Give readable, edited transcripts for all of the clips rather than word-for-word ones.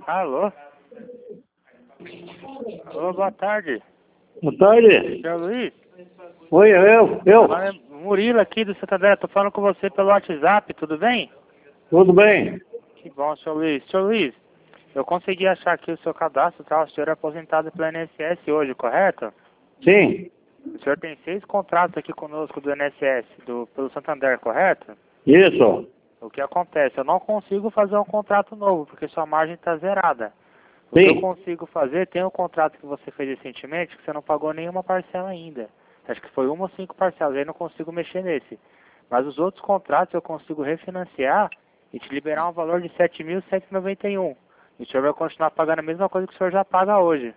Alô? Alô, boa tarde. Boa tarde. Seu Luiz? Oi, eu. Meu nome é Murilo aqui do Santander. Tô falando com você pelo WhatsApp, tudo bem? Tudo bem? Que bom, seu Luiz. Seu Luiz, eu consegui achar aqui o seu cadastro, tá? O senhor é aposentado pelo INSS hoje, correto? Sim. O senhor tem 6 contratos aqui conosco do INSS, pelo Santander, correto? Isso. O que acontece? Eu não consigo fazer um contrato novo, porque sua margem está zerada. O que eu Sim. consigo fazer, tem um contrato que você fez recentemente, que você não pagou nenhuma parcela ainda. Acho que foi 1 ou 5 parcelas, aí não consigo mexer nesse. Mas os outros contratos eu consigo refinanciar e te liberar um valor de 7.191. E o senhor vai continuar pagando a mesma coisa que o senhor já paga hoje.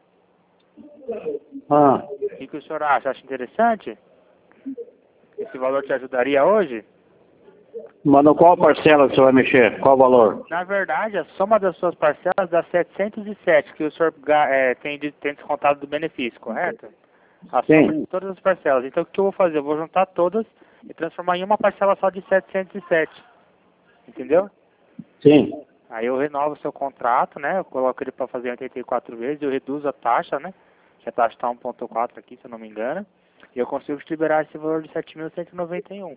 Ah. O que o senhor acha? Acha interessante? Esse valor te ajudaria hoje? Mas no qual parcela que você vai mexer? Qual valor? Na verdade, a soma das suas parcelas dá 707, que o senhor tem descontado do benefício, correto? A soma Sim. de todas as parcelas. Então, o que eu vou fazer? Eu vou juntar todas e transformar em uma parcela só de 707. Entendeu? Sim. Aí eu renovo o seu contrato, né? Eu coloco ele para fazer 84 vezes, eu reduzo a taxa, né? Que a taxa está 1,4 aqui, se eu não me engano. E eu consigo te liberar esse valor de 7.191.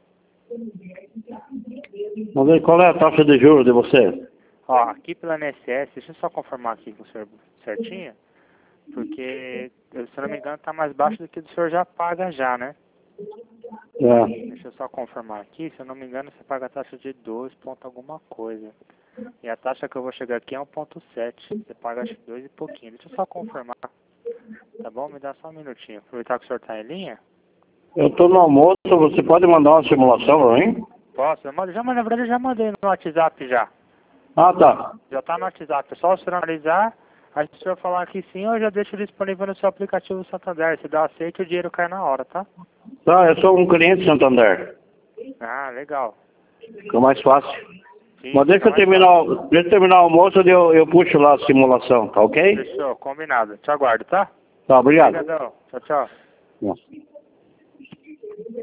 Vamos ver qual é a taxa de juros de você. Ó, aqui pela INSS, deixa eu só confirmar aqui com o senhor certinho, porque, se eu não me engano, está mais baixo do que o senhor já paga já, né? É. Deixa eu só confirmar aqui, se eu não me engano, você paga a taxa de 2 ponto alguma coisa. E a taxa que eu vou chegar aqui é 1,7. Você paga acho que 2 e pouquinho. Deixa eu só confirmar. Tá bom? Me dá só um minutinho. Aproveitar que o senhor tá em linha. Eu estou no almoço, você pode mandar uma simulação para mim? Posso? Na verdade, eu já mandei no WhatsApp já. Ah, tá. Já tá no WhatsApp. É só o senhor analisar. Aí se o senhor falar que sim, eu já deixo disponível no seu aplicativo Santander. Se dá aceito, o dinheiro cai na hora, tá? Tá, eu sou um cliente Santander. Ah, legal. Fica mais fácil. Sim, Mas deixa eu terminar o almoço e eu puxo lá a simulação, tá ok? fechou, combinado. Te aguardo, tá? Tá, obrigado. Obrigadão. Tchau, tchau. Nossa.